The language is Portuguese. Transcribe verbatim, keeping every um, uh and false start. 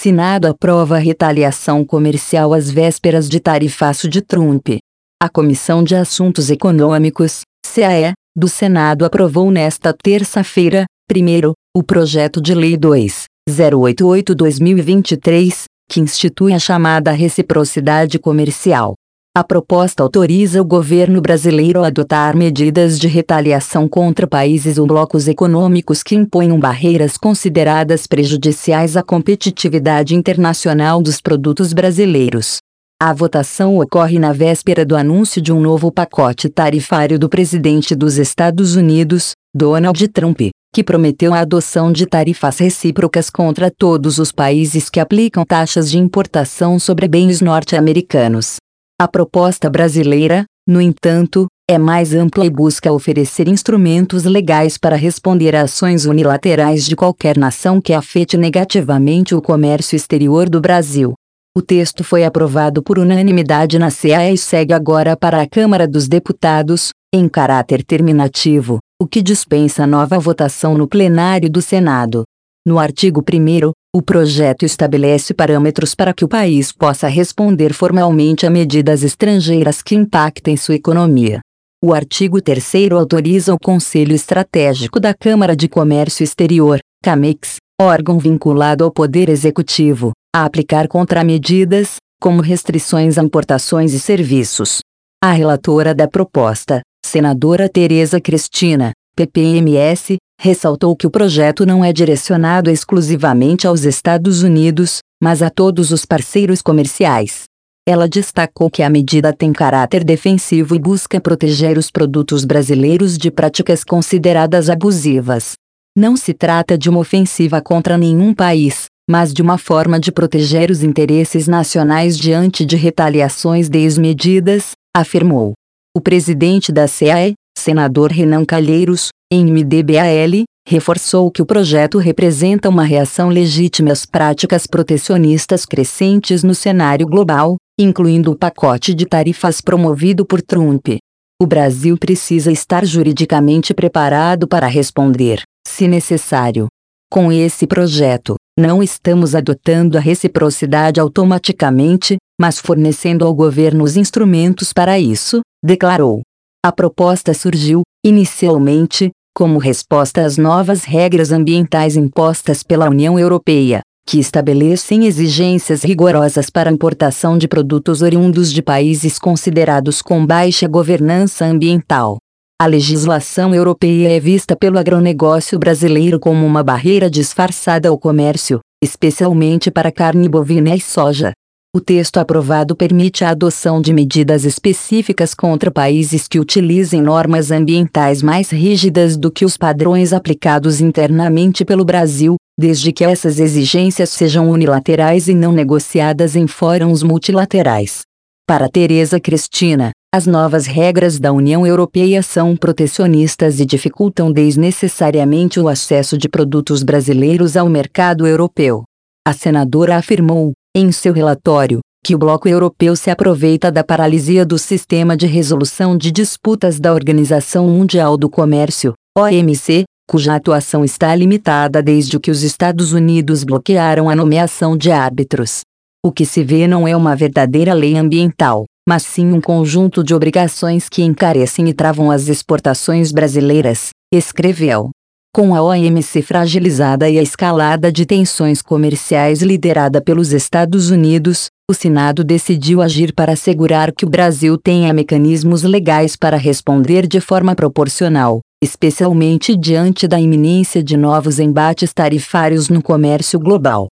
Senado aprova retaliação comercial às vésperas de tarifaço de Trump. A Comissão de Assuntos Econômicos, C A E, do Senado aprovou nesta terça-feira, primeiro, o projeto de Lei dois mil e oitenta e oito barra dois mil e vinte e três, que institui a chamada reciprocidade comercial. A proposta autoriza o governo brasileiro a adotar medidas de retaliação contra países ou blocos econômicos que imponham barreiras consideradas prejudiciais à competitividade internacional dos produtos brasileiros. A votação ocorre na véspera do anúncio de um novo pacote tarifário do presidente dos Estados Unidos, Donald Trump, que prometeu a adoção de tarifas recíprocas contra todos os países que aplicam taxas de importação sobre bens norte-americanos. A proposta brasileira, no entanto, é mais ampla e busca oferecer instrumentos legais para responder a ações unilaterais de qualquer nação que afete negativamente o comércio exterior do Brasil. O texto foi aprovado por unanimidade na C A E e segue agora para a Câmara dos Deputados, em caráter terminativo, o que dispensa nova votação no plenário do Senado. No artigo primeiro, o projeto estabelece parâmetros para que o país possa responder formalmente a medidas estrangeiras que impactem sua economia. O artigo terceiro autoriza o Conselho Estratégico da Câmara de Comércio Exterior, CAMEX, órgão vinculado ao Poder Executivo, a aplicar contramedidas, como restrições a importações e serviços. A relatora da proposta, senadora Tereza Cristina, P P M S, ressaltou que o projeto não é direcionado exclusivamente aos Estados Unidos, mas a todos os parceiros comerciais. Ela destacou que a medida tem caráter defensivo e busca proteger os produtos brasileiros de práticas consideradas abusivas. Não se trata de uma ofensiva contra nenhum país, mas de uma forma de proteger os interesses nacionais diante de retaliações desmedidas, afirmou. O presidente da C A E, senador Renan Calheiros, M D B A L, reforçou que o projeto representa uma reação legítima às práticas protecionistas crescentes no cenário global, incluindo o pacote de tarifas promovido por Trump. O Brasil precisa estar juridicamente preparado para responder, se necessário. Com esse projeto, não estamos adotando a reciprocidade automaticamente, mas fornecendo ao governo os instrumentos para isso, declarou. A proposta surgiu, inicialmente, como resposta às novas regras ambientais impostas pela União Europeia, que estabelecem exigências rigorosas para a importação de produtos oriundos de países considerados com baixa governança ambiental. A legislação europeia é vista pelo agronegócio brasileiro como uma barreira disfarçada ao comércio, especialmente para carne bovina e soja. O texto aprovado permite a adoção de medidas específicas contra países que utilizem normas ambientais mais rígidas do que os padrões aplicados internamente pelo Brasil, desde que essas exigências sejam unilaterais e não negociadas em fóruns multilaterais. Para Tereza Cristina, as novas regras da União Europeia são protecionistas e dificultam desnecessariamente o acesso de produtos brasileiros ao mercado europeu. A senadora afirmou, em seu relatório, que o bloco europeu se aproveita da paralisia do sistema de resolução de disputas da Organização Mundial do Comércio, O M C, cuja atuação está limitada desde que os Estados Unidos bloquearam a nomeação de árbitros. O que se vê não é uma verdadeira lei ambiental, mas sim um conjunto de obrigações que encarecem e travam as exportações brasileiras, escreveu. Com a O M C fragilizada e a escalada de tensões comerciais liderada pelos Estados Unidos, o Senado decidiu agir para assegurar que o Brasil tenha mecanismos legais para responder de forma proporcional, especialmente diante da iminência de novos embates tarifários no comércio global.